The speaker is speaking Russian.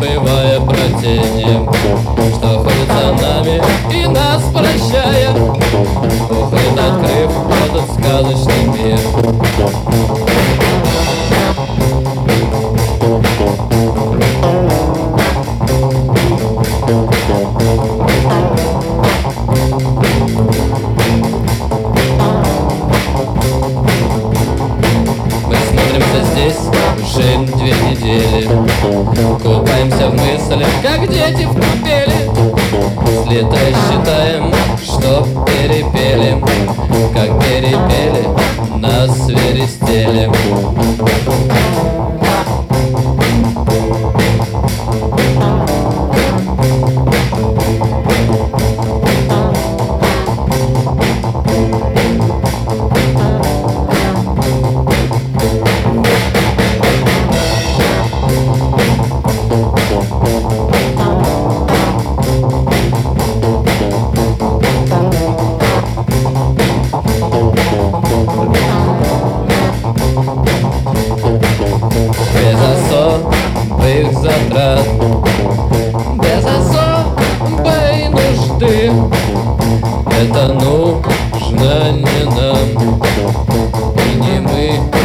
забывая про тени, что ходят за нами и нас прощая, уходит, открыв этот сказочный мир. Мы смотримся здесь уже 2 недели, купаемся в мыслях, как дети в купели, слетая считаем, что перепели, как перепели, нас свиристели. Без особых затрат, без особой нужды, это нужно не нам, и не мы.